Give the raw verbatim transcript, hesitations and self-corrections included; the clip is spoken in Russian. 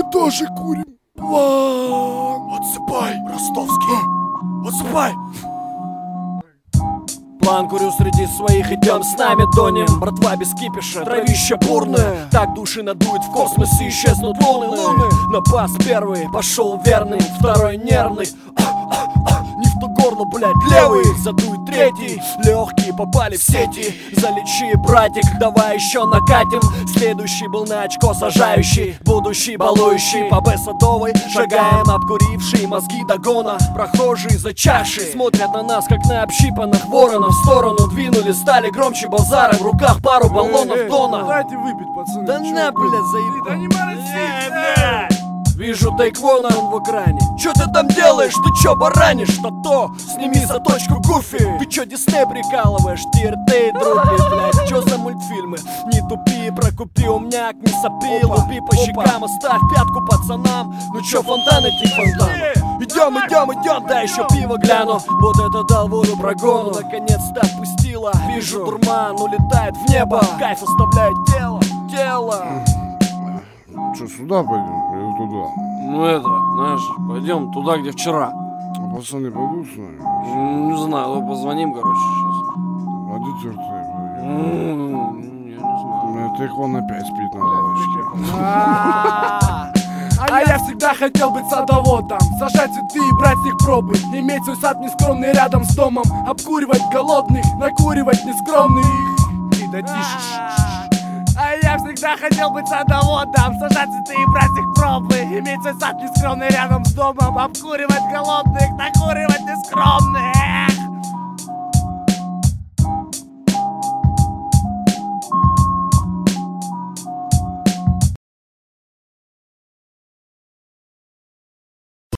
тоже курим. План. Отсыпай, ростовский. Отсыпай. План курю среди своих, идем с нами тонем. Братва без кипиша, травище бурное. Так души надует в космосе, исчезнут волны луны. На пас первый пошел верный, второй нервный. Не в то горло, блядь, левый. Задует третий, легкие попали в сети. Залечи, братик, давай еще накатим. Следующий был на очко сажающий, будущий балующий. По Б Садовой шагаем, обкурившие мозги догона. Прохожие зачахшие смотрят на нас, как на общипанных воронов. В сторону двинули, стали громче базара. В руках пару баллонов дона. Дайте выпить, пацаны. Да на, блядь, заебал. Да не морози. Вижу тайквона он в экране. Чё ты там делаешь? Ты чё баранишь? То-то, сними заточку Гуфи. Ты чё Дисней прикалываешь? Ти Эр Т и други, блядь. Чё за мультфильмы? Не тупи, прокупи умняк, не сопи. Лупи по щекам, оставь пятку пацанам. Ну чё, фонтан идти фонтан? Идём, идём, идём, да еще пиво гляну. Вот это дал воду прогону. Наконец-то отпустила. Вижу дурман, улетает в небо. Кайф оставляет тело, тело. Че, сюда пойдем или туда? Ну это, знаешь, пойдем туда, где вчера. А пацаны пойдут с нами? Не знаю, ну позвоним, короче, сейчас. А где Ти Эр Т, блядь? Я не знаю. У меня Тайквон опять спит на лавочке. А я всегда хотел быть садоводом, сажать цветы и брать с них пробы, иметь свой сад нескромный рядом с домом, обкуривать голодных, накуривать нескромных. Ты да тише. А я всегда хотел быть садоводом, сажать цветы и брать с них пробы, иметь свой сад нескромный рядом с домом, обкуривать голодных, накуривать нескромных.